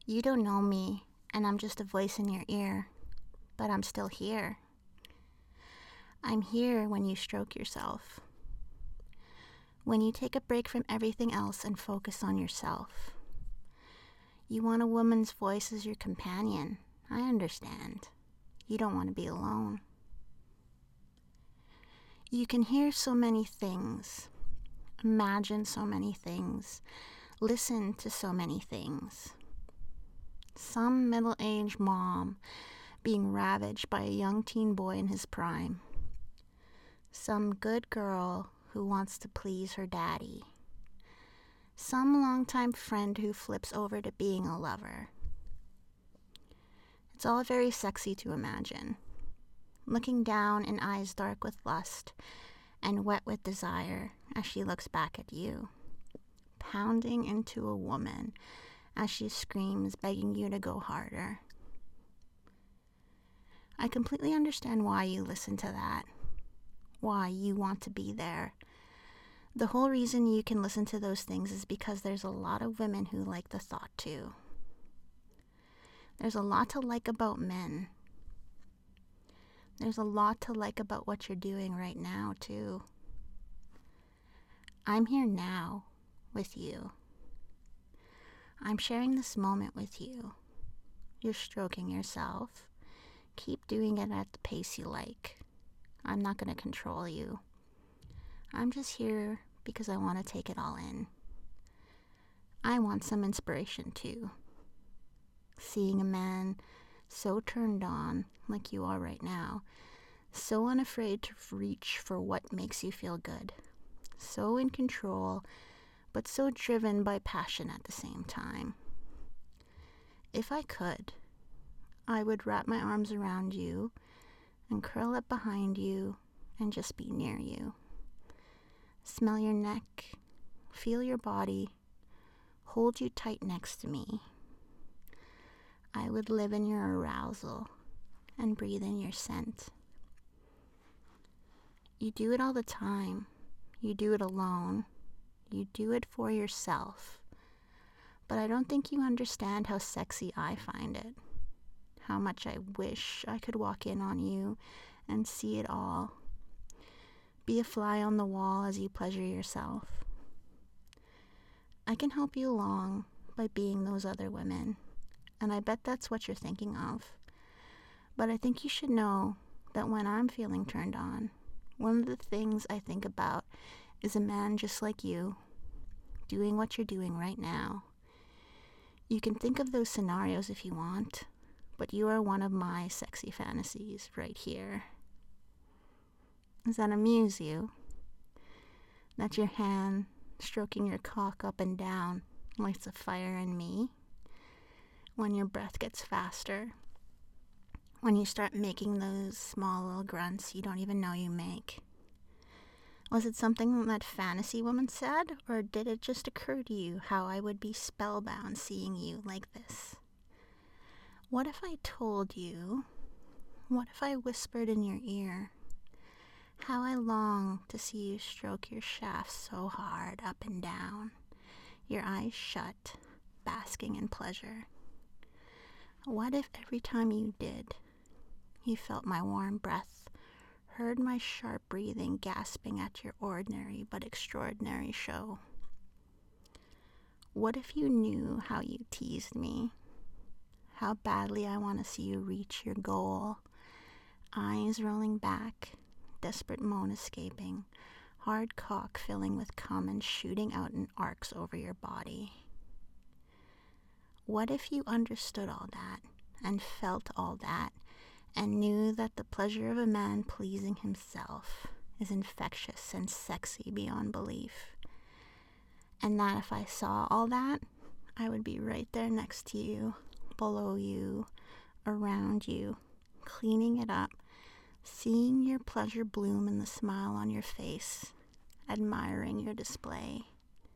You don't know me, and I'm just a voice in your ear, but I'm still here. I'm here when you stroke yourself. When you take a break from everything else and focus on yourself. You want a woman's voice as your companion. I understand. You don't want to be alone. You can hear so many things, imagine so many things, listen to so many things. Some middle-aged mom being ravaged by a young teen boy in his prime. Some good girl who wants to please her daddy. Some longtime friend who flips over to being a lover. It's all very sexy to imagine. Looking down in eyes dark with lust and wet with desire as she looks back at you. Pounding into a woman as she screams, begging you to go harder. I completely understand why you listen to that. Why you want to be there. The whole reason you can listen to those things is because there's a lot of women who like the thought too. There's a lot to like about men. There's a lot to like about what you're doing right now too. I'm here now with you. I'm sharing this moment with you. You're stroking yourself. Keep doing it at the pace you like. I'm not going to control you. I'm just here because I want to take it all in. I want some inspiration too. Seeing a man so turned on like you are right now, so unafraid to reach for what makes you feel good, so in control, but so driven by passion at the same time. If I could, I would wrap my arms around you and curl up behind you and just be near you. Smell your neck, feel your body, hold you tight next to me. I would live in your arousal and breathe in your scent. You do it all the time. You do it alone. You do it for yourself. But I don't think you understand how sexy I find it. How much I wish I could walk in on you and see it all. Be a fly on the wall as you pleasure yourself. I can help you along by being those other women, and I bet that's what you're thinking of. But I think you should know that when I'm feeling turned on, one of the things I think about is a man just like you, doing what you're doing right now. You can think of those scenarios if you want, but you are one of my sexy fantasies right here. Does that amuse you? That your hand stroking your cock up and down lights a fire in me? When your breath gets faster? When you start making those small little grunts you don't even know you make? Was it something that fantasy woman said, or did it just occur to you how I would be spellbound seeing you like this? What if I told you? What if I whispered in your ear? How I long to see you stroke your shaft so hard up and down, your eyes shut, basking in pleasure. What if every time you did, you felt my warm breath, heard my sharp breathing gasping at your ordinary but extraordinary show? What if you knew how you teased me, how badly I want to see you reach your goal, eyes rolling back, desperate moan escaping, hard cock filling with cum and shooting out in arcs over your body? What if you understood all that and felt all that and knew that the pleasure of a man pleasing himself is infectious and sexy beyond belief, and that if I saw all that, I would be right there next to you, below you, around you, cleaning it up, seeing your pleasure bloom in the smile on your face, admiring your display?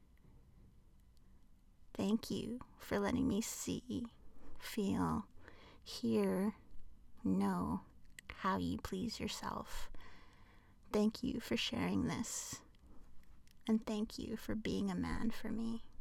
Thank you for letting me see, feel, hear, know how you please yourself. Thank you for sharing this, and thank you for being a man for me.